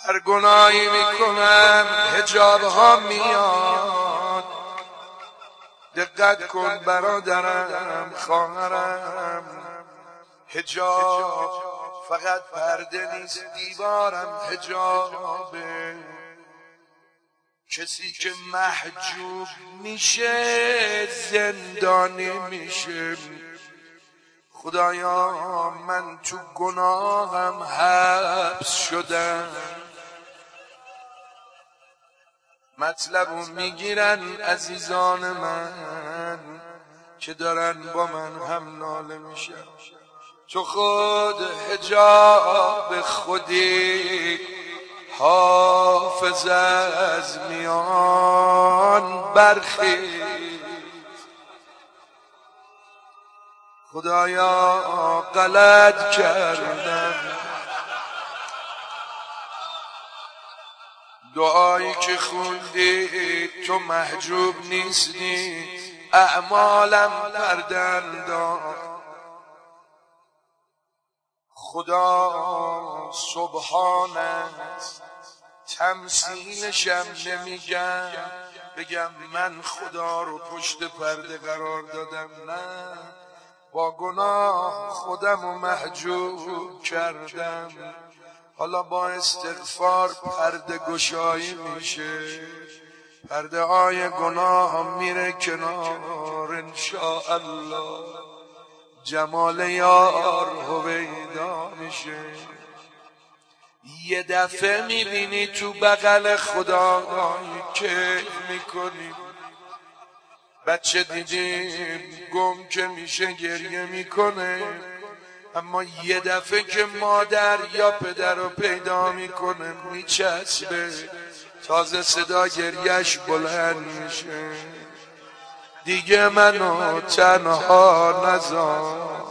هر گناهی میکنم حجاب ها میاد. دقت کن برادرم خواهرم، حجاب فقط پرده نیست، دیوارم حجابه. کسی که محجوب میشه زندانی میشه. خدایا من تو گناهم حبس شدم. مطلبو میگیرن عزیزان من که دارن با من هم ناله میشن. تو خود حجاب خودی، حافظ از میان برخیز. خدایا غلط کردم. دعایی که خوندی تو محجوب نیستی، اعمالم پرده انداخت. خدا سبحان است، تمثیلشم نمیگم بگم من خدا رو پشت پرده قرار دادم، نه، با گناه خودم رو محجوب کردم. حالا با استغفار پرده گشایی میشه، پرده های گناه هم میره کنار. انشاءالله جمال یار هویدا میشه. یه دفعه میبینی تو بغل خدا کیف میکنی. بچه دیدیم گم که میشه گریه میکنه، اما یه دفعه که مادر یا پدر رو پیدا میکنه میچسبه، تازه صدا گریهش بلند میشه. دیگه منو تنها نذار.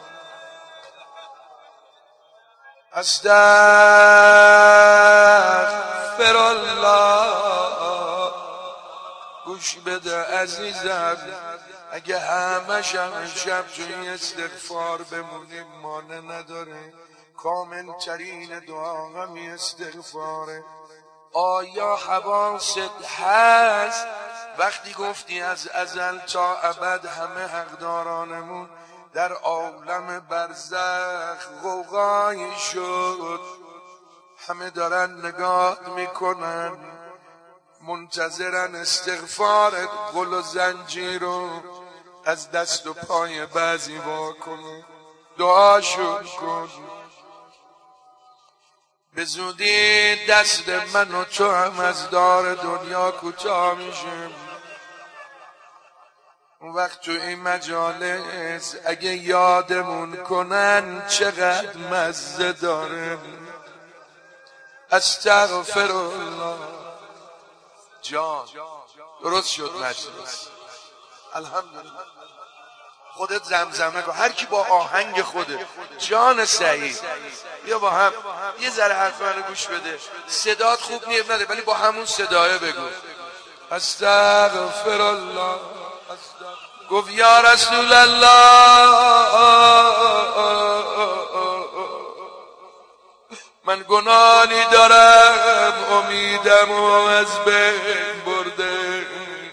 استغفر الله. گوش بده عزیزم، اگه همش شب توی استغفار بمونیم مانع نداره. کامل ترین دعا همی استغفاره. آیا حواست هست وقتی گفتی از ازل تا ابد همه حقدارانمون در عالم برزخ غوغایی شد، همه دارن نگاه میکنن منتظرن استغفارت گل و زنجیر رو از دست و پای بعضی وا کنه. دعاشون کن به زودی دست من و تو هم از دار دنیا کوتاه میشه. اون وقت تو این مجالس اگه یادمون کنن چقدر مزه داره. استغفر الله. جان درست شد مجلس، الحمدلله. خودت زمزمه کن، هر کی با آهنگ خوده. جان سعید بیا با هم یه ذره حرف منو گوش بده. صدات خوب نیست نده، ولی با همون صدایه بگو استغفر الله. گفت یا رسول الله من گناهی دارم امیدم و از بین برده.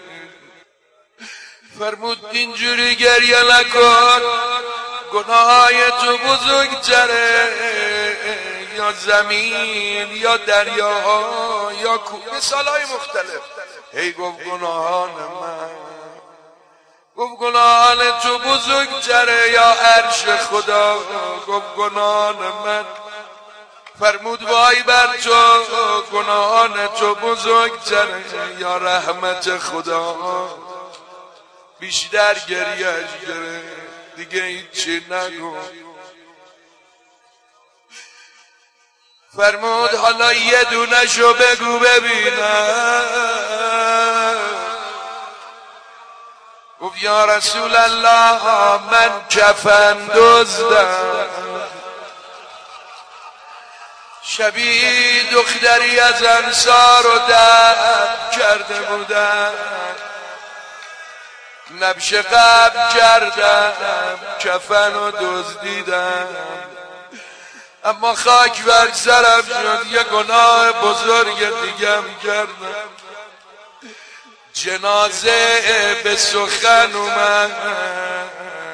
فرمود اینجوری گریه نکن، گناهای تو بزرگتره، یا زمین یا دریاها یا کوه، مثالهای مختلف. هی گفت گناهان من، گفت گناهان تو بزرگتره یا عرش خدا. گفت گناهان من. فرمود وای بر تو، گناهان تو بزرگتره یا رحمت خدا. بیشتر گریهش گره، دیگه هیچی نگو. فرمود حالا یه دونشو بگو ببینم. گفت یا رسول الله من کفن دزدم. شبیه دختری از انصار رو دفن کرده بودم، نبش قبل کردم، کفن رو دزدیدم. اما خاک بر سرم شد، یه گناه بزرگ دیگم کردم. جنازه به سخن اومد،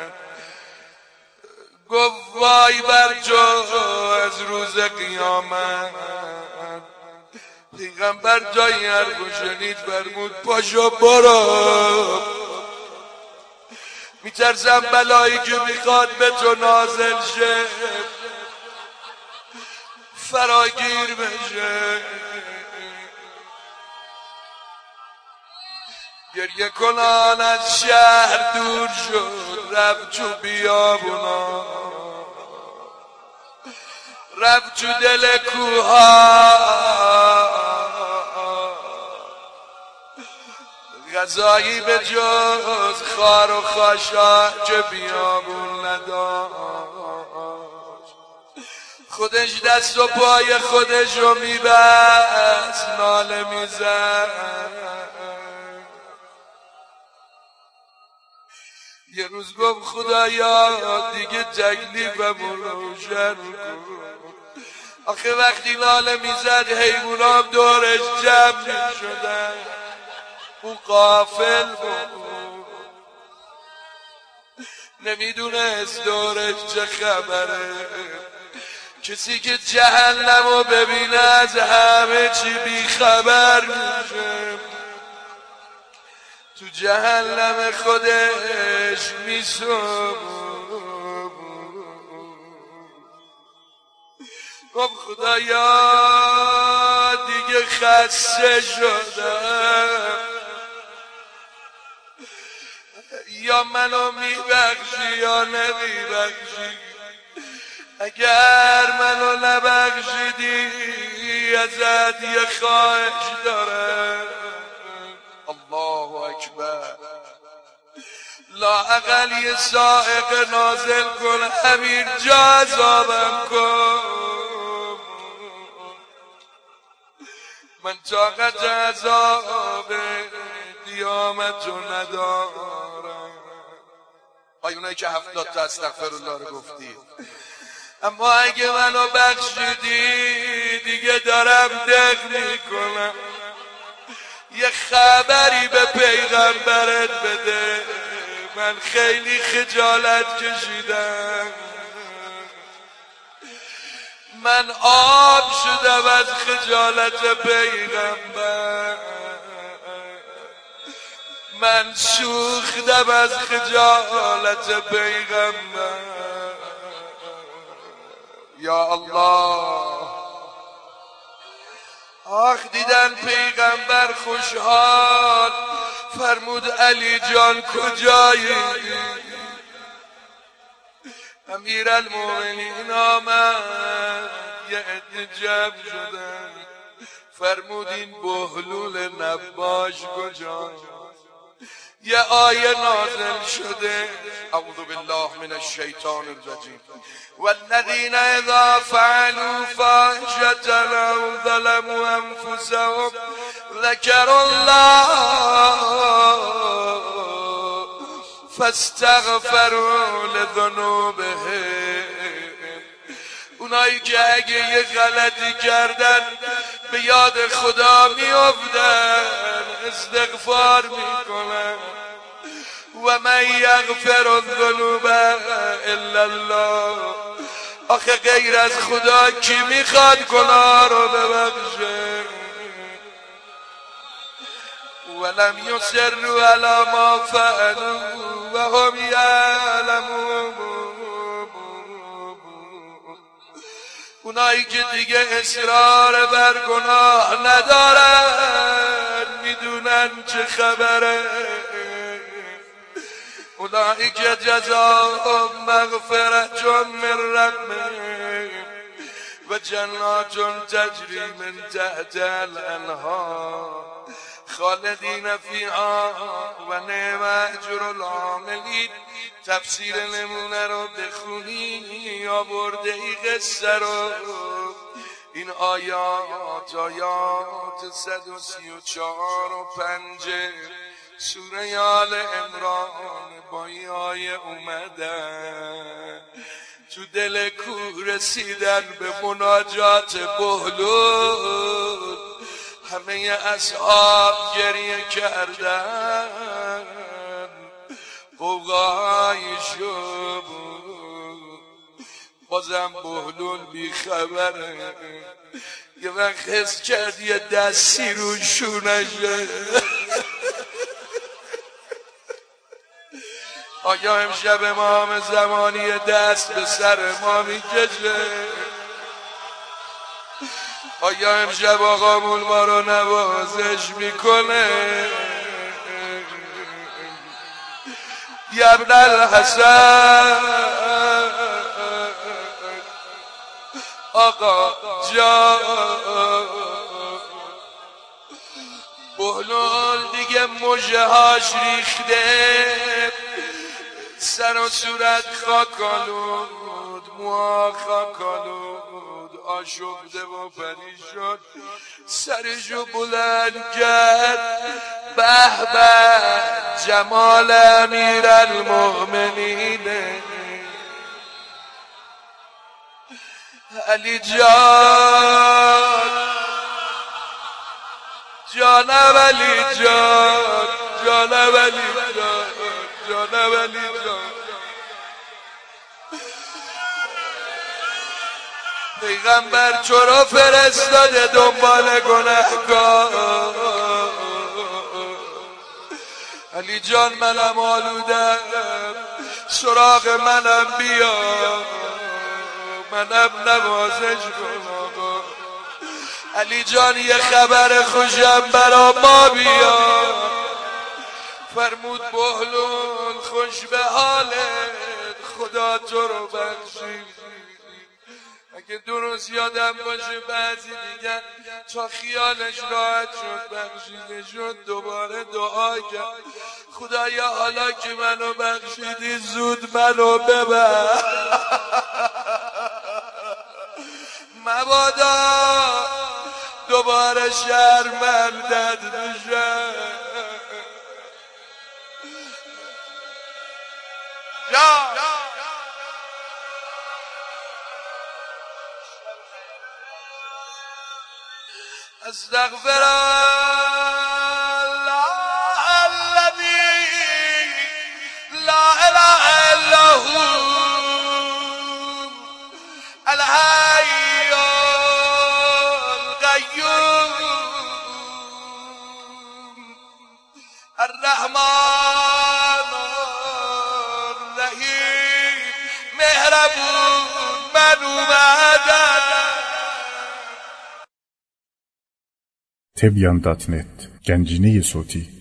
گفت وای بر جو از روز قیامت. پیغمبر جای حرفو شنید فرمود پاشو برو، میترسم بلایی که میخواد به تو نازل شه فراگیر بشه. گریه کنان از شهر دور شد، رفت تو بیابونا، رفت تو دل کوها، غذایی به جز خار و خاشاک بیابون نداشت. خودش دست و پای خودش رو میبست، ناله میزد. یه روز گفت خدایا دیگه تکلیفم روشن کن. آخه وقتی ناله میزد حیوانام دورش جمع میشدن، او غافل بود نمیدونست دورش چه خبره. کسی که جهنمو ببینه از همه چی بیخبر میشه، تو جهنم خودش میسوم. گفت خدایا دیگه خسته شدم، یا منو میبخشی یا نمیبخشی. اگر منو نبخشیدی ازت یه خواهش دارم. الله اکبر. لااقل یه صاعقه نازل کن، همین جا عذابم کن. من طاقت عذاب قیامتو ندارم. آیونایی که 70 تا استغفرالله رو گفتی، اما اگه منو بخشیدی دیگه دارم دق میکنم. یه خبری به پیغمبرت بده، من خیلی خجالت کشیدم، من آب شدم از خجالت پیغمبر، من سوختم از خجالت پیغمبر. یا الله. آخ دیدن پیغمبر خوشحال، فرمود علی جان کجایی؟ امیرالمومنین آمد، یه عده جمع شدن، فرمود این بهلول نباش کجا؟ یه آیه نازل شده، اعوذ بالله من الشیطان الرجیم، والذین اذا فعلوا فاحشة او ظلموا انفسهم ذکروا الله فاستغفروا لذنوبهم. اونایی که اگه یه غلطی کردن به یاد خدا میافتن، استغفار میکنن. و من یغفر الذنوب الا الله. آخه غیر از خدا کی میخواد گناه رو ببخشه؟ ولم یصروا علی ما فعلوا وهم یعلمون. اونایی که دیگه اصرار بر گناه ندارن، میدونن چه خبره. اونایی که جزاهم مغفرت من ربهم و جنات تجری من تحت الانهار خالدین فیها و نعم اجر العاملین. تفسیر نمونه رو بخونی آورده ای قصه رو. این آیات 134 و 5 سوره آل عمران با این آیه اومدن. تو دل کو رسیدن به مناجات بهلول، همه اصحاب گریه کردن، قوقای شب بازم بهلول بی خبره. یه وقت حس کرد یه دستی رو شونشه. آیا امشب امام زمانی دست به سر ما میکشه؟ آیا امشب آقامون ما رو نوازش میکنه؟ یا ابن الحسن آقا جان، بهلول دیگه مژه هاش ریخته، سر و صورت خاکالود، موها خاکالود، آشفته و پریشان، سرشو بلند کرد. به به جمال امیرالمؤمنین علی جان، جان ولی جان، جان ولی جان، جان ولی جان. پیغمبر چرا فرستاده دنبال گنهکار؟ علی جان منم آلودم، سراغ منم بیا، منم نوازش کن آقا. علی جان یه خبر خوشم برا ما بیا. فرمود بهلول خوش به حالت، خدا تو رو بخشید. اگه درست یادم باشه بعضی دیگر تا خیالش راحت شد بخشیده شد دوباره دعا کرد خدایا حالا که منو بخشیدی زود منو ببر، مبادا دوباره شرمندت بشم. استغفر الله الذي لا اله الا هو الحي القيوم الرحمن الرحيم مهربون من اومدم. Tebyan.net Gencine صوتی